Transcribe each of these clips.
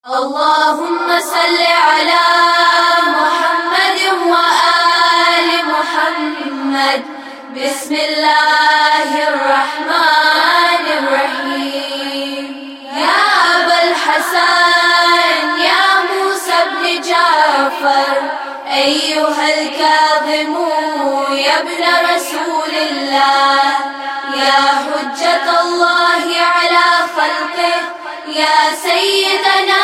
اللهم صل على محمد وآل محمد بسم الله الرحمن الرحيم يا أبا الحسن يا موسى بن جعفر أيها الكاظم يا ابن رسول الله يا حجة الله على خلقه يا سيدنا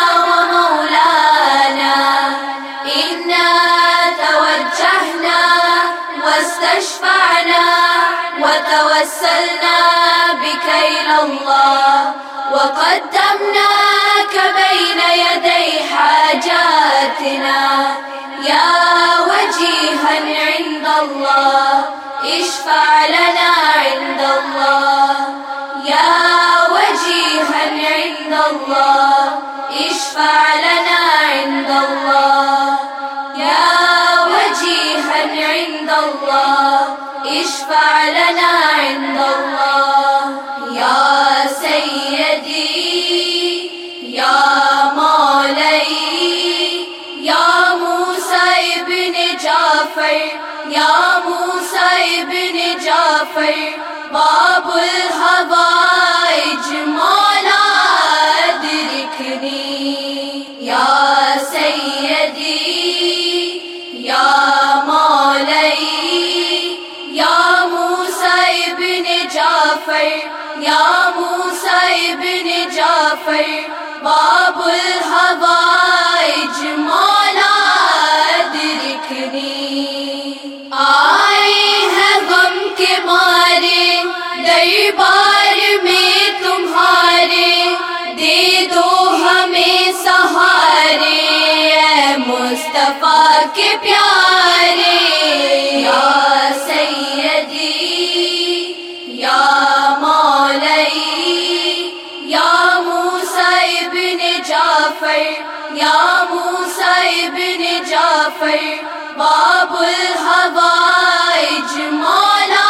ومولانا إنا توجهنا واستشفعنا وتوسلنا بك إلى الله وقدمناك بين يدي حاجاتنا يا وجيها عند الله اشفع لنا عند الله يا وجيها عند الله اشفع لنا عند الله يا وجيها عند الله اشفع لنا عند الله يا سيدي يا مولاي يا موسى ابن جعفر يا موسى ابن جعفر باب الحوائج مولا ادركني يا سيدي يا مولاي يا موسى ابن جعفر يا موسى ابن جعفر باب الحوائج مولا ادركني آئے ہیں غم کے مارے دربار میں تمہارے دے دو ہمیں سہارے اے مصطفیٰ کے پیارے یا سیدی یا مولائی یا موسیٰ ابن جعفر یا موسیٰ ابن جعفر باب الحوائج مولا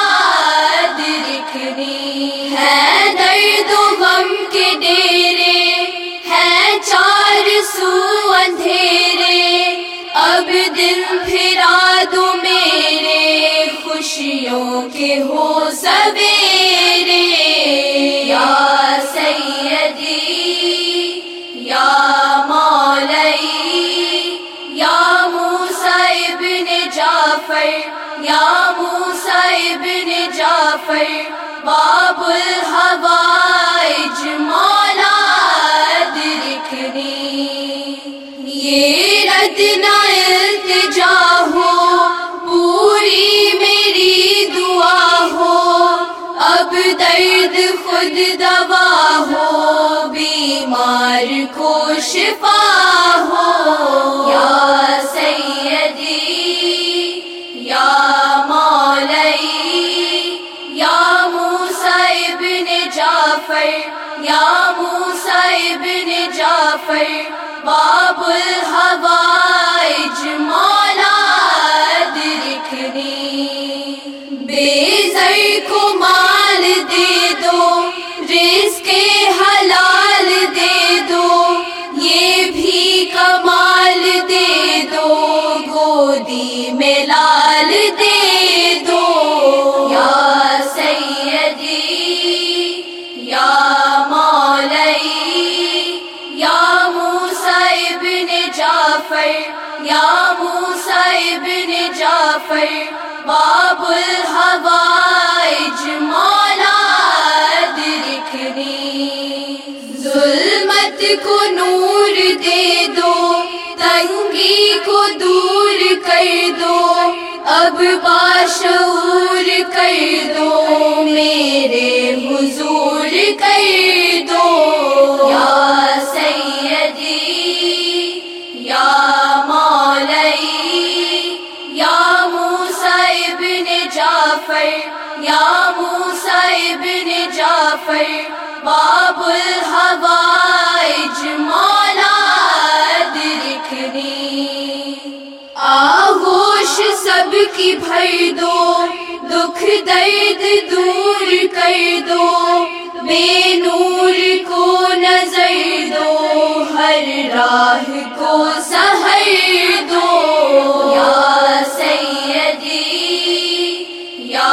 ادرکنی ہے درد و غم کے ڈیرے ہیں چار سو اندھیرے اب دن پھرا دو میرے خوشیوں کے ہو سویرے یا سیدی یا مولائی یا موسیٰ ابن جعفر یا موسیٰ ابن جعفر باب الحوائج مولا ادرکنی یہ رد نہ التجا ہو پوری میری دعا ہو اب درد خود دوا ہو بیمار کو شفا ہو یا سیدی یا مولائی یا موسیٰ ابن جعفر یا موسیٰ ابن جعفر باب الحوائج مولا ادرکنی بے زر کو مال دے دو رزق حلال دے دو یہ بھی کمال دے دو گودی میں لال دے دو یا سیدی یا مولائی یا موسیٰ ابن جعفر یا موسیٰ ابن جعفر باب الحوائج مولا ادرکنی ظلمت کو نور دے دو تنگی کو دور کر دو اب باشعور کر دو میرے حضور کر دو یا سیدی یا مولائی یا موسیٰ ابن جعفر یا موسیٰ ابن جعفر باب الحوائج مولا ادرکنی آغوش سب کی بھر دو دکھ درد دور کر دو بے نور کو نظر دو ہر در راہ کو سحر دو یا سیدی یا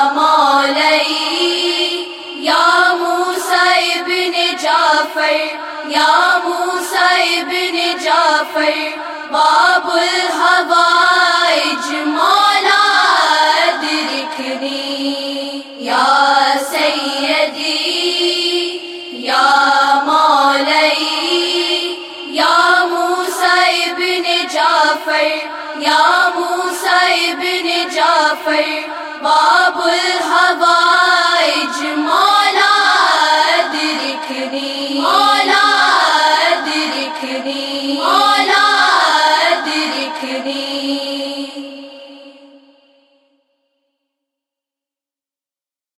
مولائی یا موسیٰ ابن جعفر یا موسیٰ ابن جعفر باب الحوائج مولا ادرکنی یا سیدی یا مولائی یا موسیٰ ابن جعفر یا موسیٰ ابن جعفر باب الحوائج